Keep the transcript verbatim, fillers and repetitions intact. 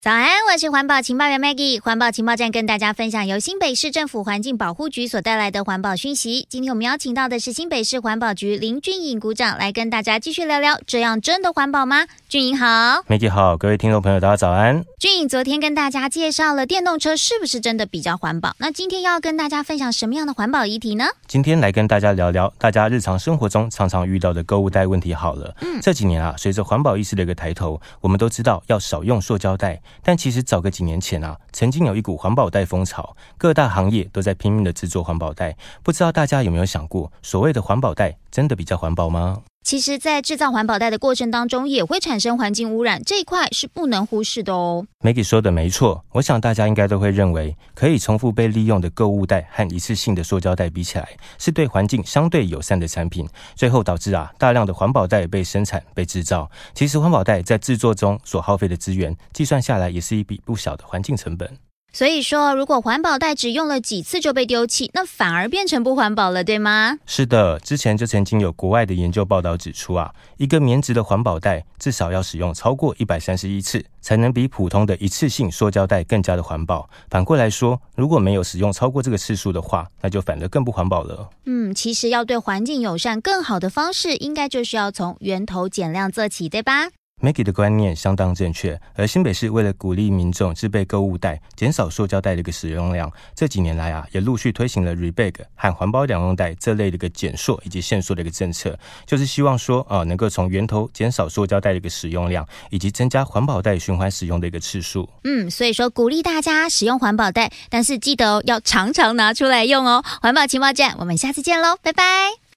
早安，我是环保情报员 Maggie。环保情报站跟大家分享由新北市政府环境保护局所带来的环保讯息。今天我们邀请到的是新北市环保局林俊颖股长来跟大家继续聊聊，这样真的环保吗？俊颖好。 Maggie 好，各位听众朋友大家早安。 俊颖昨天跟大家介绍了电动车是不是真的比较环保，那今天要跟大家分享什么样的环保议题呢？ 今天来跟大家聊聊大家日常生活中常常遇到的购物袋问题好了。嗯，这几年啊，随着环保意识的一个抬头，我们都知道要少用塑胶袋，但其实早个几年前啊，曾经有一股环保袋风潮，各大行业都在拼命的制作环保袋。不知道大家有没有想过，所谓的环保袋真的比较环保吗？ 其实在制造环保袋的过程当中也会产生环境污染，这一块是不能忽视的哦。 Maggie 说的没错，我想大家应该都会认为，可以重复被利用的购物袋和一次性的塑胶袋比起来，是对环境相对友善的产品，最后导致啊大量的环保袋被生产被制造。其实环保袋在制作中所耗费的资源，计算下来也是一笔不小的环境成本。 所以说，如果环保袋只用了几次就被丢弃，那反而变成不环保了，对吗？ 是的，之前就曾经有国外的研究报道指出啊，一个棉质的环保袋至少要使用超过一百三十一次，才能比普通的一次性塑胶袋更加的环保。反过来说，如果没有使用超过这个次数的话，那就反而更不环保了。 嗯，其实要对环境友善，更好的方式应该就是要从源头减量做起，对吧 ？Maggie 的观念相当正确，而新北市为了鼓励民众自备购物袋，减少塑胶袋的一个使用量，这几年来啊，也陆续推行了 Rebag 和环保两用袋这类的一个减塑以及限塑的一个政策，就是希望说啊，能够从源头减少塑胶袋的一个使用量，以及增加环保袋循环使用的一个次数。 嗯，所以说鼓励大家使用环保袋，但是记得哦，要常常拿出来用哦。环保情报站，我们下次见喽，拜拜。